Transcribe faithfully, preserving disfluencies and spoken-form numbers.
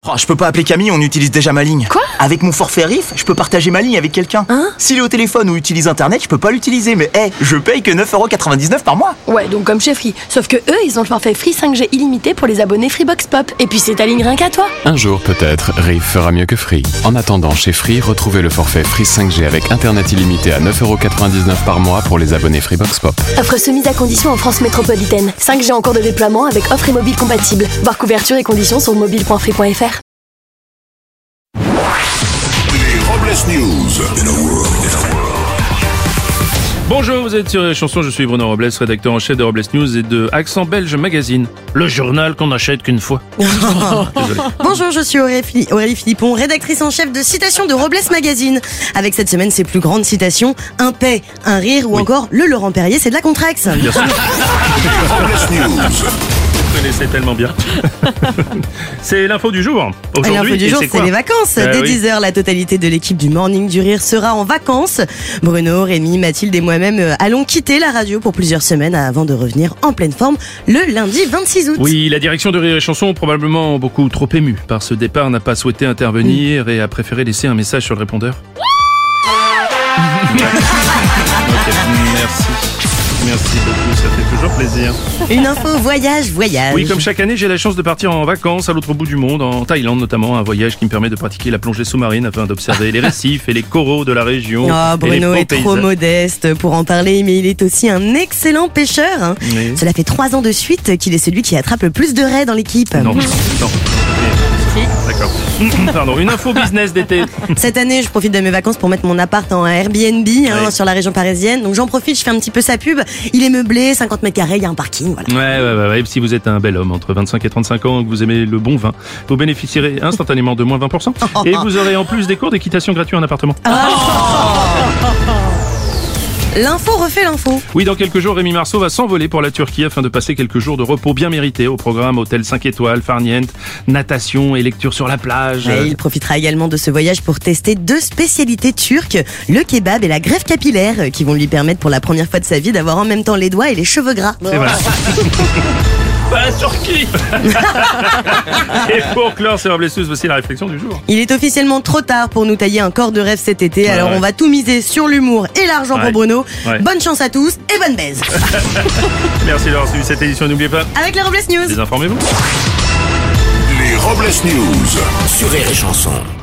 Oh, je peux pas appeler Camille, on utilise déjà ma ligne. Quoi? Avec mon forfait Riff, je peux partager ma ligne avec quelqu'un. Hein? S'il est au téléphone ou utilise internet, je peux pas l'utiliser. Mais hé, hey, je paye que neuf euros quatre-vingt-dix-neuf par mois. Ouais, donc comme chez Free. Sauf que eux, ils ont le forfait Free cinq G illimité pour les abonnés Freebox Pop. Et puis c'est ta ligne rien qu'à toi. Un jour peut-être, Riff fera mieux que Free. En attendant, chez Free, retrouvez le forfait Free cinq G avec internet illimité à neuf euros quatre-vingt-dix-neuf par mois pour les abonnés Freebox Pop. Offre soumise à condition en France métropolitaine. cinq G en cours de déploiement avec offre et mobile compatible. Voir couverture et conditions sur mobile point free point f r. Les Robles News. In a world, in a world. Bonjour, vous êtes sur les chansons, je suis Bruno Robles, rédacteur en chef de Robles News et de Accent Belge Magazine, le journal qu'on n'achète qu'une fois. Désolé. Bonjour, je suis Aurélie, Aurélie Philippon, rédactrice en chef de Citation de Robles Magazine. Avec cette semaine, ses plus grandes citations, un paix, un rire ou Oui. encore le Laurent Perrier, c'est de la Contrax. Bien sûr, Robles News. vous connaissez tellement bien. C'est l'info du jour. Aujourd'hui, L'info du et jour, c'est c'est quoi les vacances. Euh, Dès oui. dix heures, la totalité de l'équipe du Morning du Rire sera en vacances. Bruno, Rémi, Mathilde et moi-même euh, allons quitter la radio pour plusieurs semaines avant de revenir en pleine forme le lundi vingt-six août. Oui, la direction de Rire et Chanson, probablement beaucoup trop émue par ce départ, n'a pas souhaité intervenir et a préféré laisser un message sur le répondeur. Ok, merci. Merci beaucoup, ça fait toujours plaisir. Une info voyage, voyage. Oui, comme chaque année, j'ai la chance de partir en vacances à l'autre bout du monde, en Thaïlande notamment, un voyage qui me permet de pratiquer la plongée sous-marine afin d'observer les récifs et les coraux de la région. Oh, et les Bruno beaux est trop paysages. modeste pour en parler, mais il est aussi un excellent pêcheur. hein. Oui. Cela fait trois ans de suite qu'il est celui qui attrape le plus de raies dans l'équipe. Non, non. D'accord. Pardon, une info business d'été. Cette année, je profite de mes vacances pour mettre mon appart en Airbnb hein, Ouais. sur la région parisienne. Donc j'en profite, je fais un petit peu sa pub. Il est meublé, cinquante mètres carrés, il y a un parking, voilà. Ouais, ouais, ouais, ouais. Si vous êtes un bel homme entre vingt-cinq et trente-cinq ans, que vous aimez le bon vin, vous bénéficierez instantanément de moins vingt pour cent. Et vous aurez en plus des cours d'équitation gratuits en appartement. L'info refait l'info. Oui, dans quelques jours, Rémi Marceau va s'envoler pour la Turquie afin de passer quelques jours de repos bien mérités au programme hôtel cinq étoiles, farniente, natation et lecture sur la plage. Et il profitera également de ce voyage pour tester deux spécialités turques, le kebab et la greffe capillaire, qui vont lui permettre pour la première fois de sa vie d'avoir en même temps les doigts et les cheveux gras. Et voilà. Bah, la Turquie. Et pour clore, c'est Robles News, voici la réflexion du jour. Il est officiellement trop tard pour nous tailler un corps de rêve cet été, Ouais, alors ouais. on va tout miser sur l'humour et l'argent Ouais. pour Bruno. Ouais. Bonne chance à tous et bonne baise. Merci d'avoir suivi cette édition. N'oubliez pas, Avec les Robles News. désinformez-vous. Les Robles News sur Rire et Chanson.